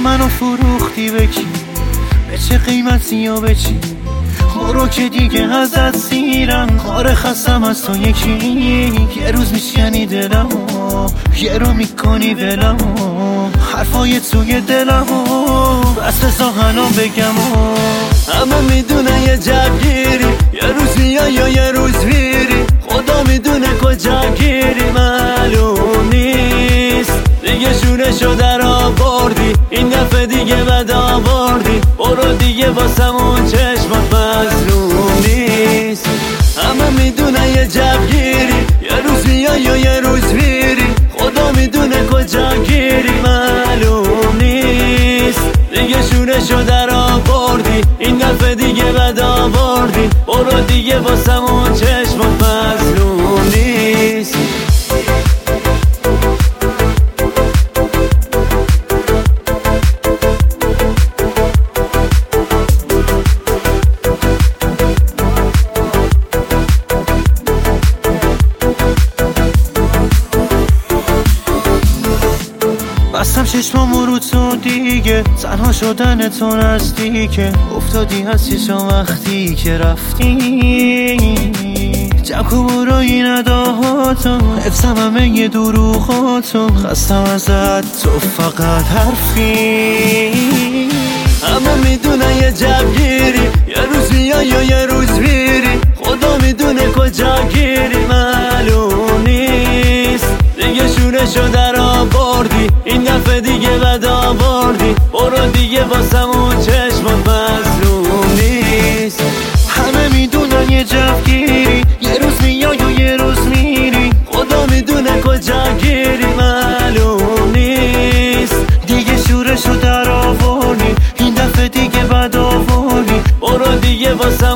منو فروختی به کی؟ به چه قیمتی یا به چی؟ برو که دیگه ازت سیرم، کار خستم از تو یکی. یه روز میشکنی دلمو، یه رو میکنی ولمو، حرفای توی دلمو بس بزا الان بگمو. همه میدونه یه جبگیری، یه روز میای یا یه روز میری، خدا میدونه کجا گیری. معلوم نیست دیگه شورشو در آوردی، این دفعه دیگه بد آوردی. برو دیگه واسمون چشمات مظلوم نیست. همه میدونه یه جبگیری، یه روز میای یا یه روز میری، خدا میدونه کجا گیری. معلوم نیست دیگه شورشو در آوردی، این دفعه دیگه بد آوردی. برو دیگه واسمون چشمات مظلوم نیست. بستم چشمامو رو تو دیگه، تنها شدن تو نزدیکه. افتادی از چشم وقتی که رفتی، جمع برای نداهاتو، حفظم همه یه دروغاتو. خستم ازت تو فقط حرفی. همه میدونه یه جبگیری، یه روز میای یا یه روز میری، خدا میدونه کجا گیری. معلوم نیست دیگه شورشو در آوردی، این دفعه دیگه بد آوردی. برو دیگه واسمون چشمات مظلوم نیست. همه میدونن یه جوگیری، یه روز میای و یه روز میری، خدا میدونه کجا گیری. معلوم نیست دیگه شورشو در آوردی، این دفعه دیگه بد آوردی. برو دیگه واسمون